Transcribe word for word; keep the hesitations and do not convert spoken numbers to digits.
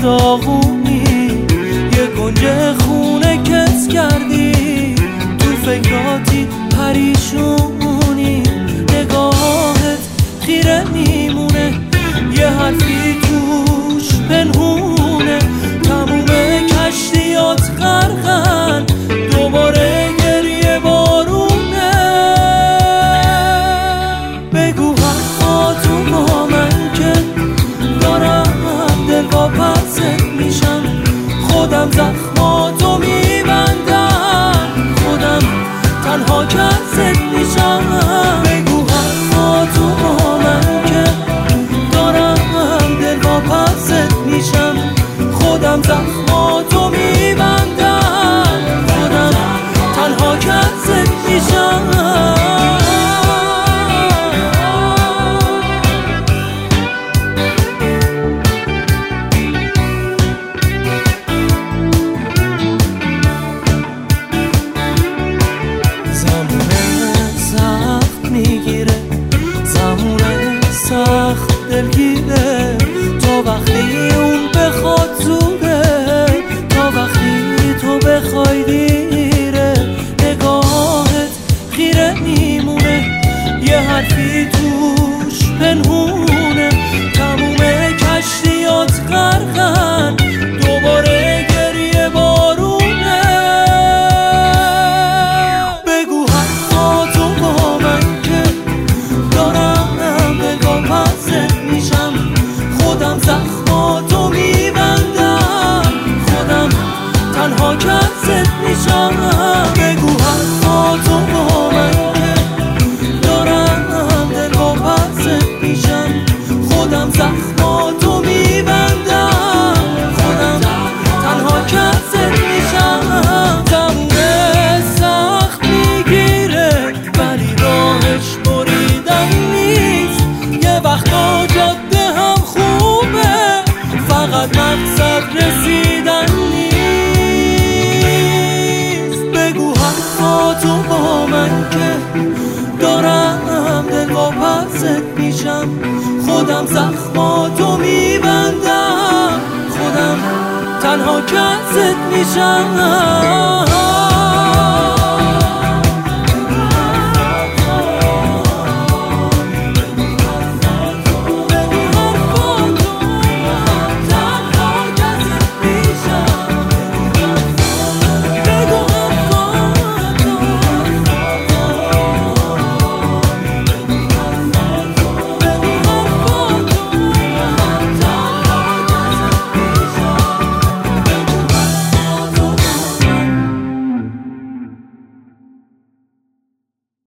داغونی، یه گنج خونه کس کردی، تو فکراتی پریشونی، نگاهت خیره میمونه، یه حرفی توش پنهونه، تموم کشتیات غرقن، دوباره گریه بارونه. بگو حرفاتو با من که دارم دل واپست میشم، خودم زخماتو میبندم، خودم تنها کست میشم. بگو حرفاتو با من که دارم دل واپست میشم، خودم زخماتو میبندم، خودم تنها کست میشم. سخت دلگیره تا وقتی اون بخواد زوده، تا وقتی تو بخوای دیره، نگاهت خیره میمونه، یه حرفی توش پنهونه، تموم کشتیات غرقن، دوباره گریه بارونه. بگو حرفاتو با من که دارم میشم، خودم زخماتو میبندم، خودم تنها کست میشم. بگو حرفاتو با من که دارم دل واپست میشم، خودم زخماتو میبندم، خودم تنها کست میشم. تمومه سخت میگیره ولی راهش بریدن نیست، یه وقتا جاده هم خوبه فقط مقصد رسیدن نیست. بگو حرفاتو با من که دارم دل واپست میشم، خودم زخماتو میبندم، خودم تنها کست میشم.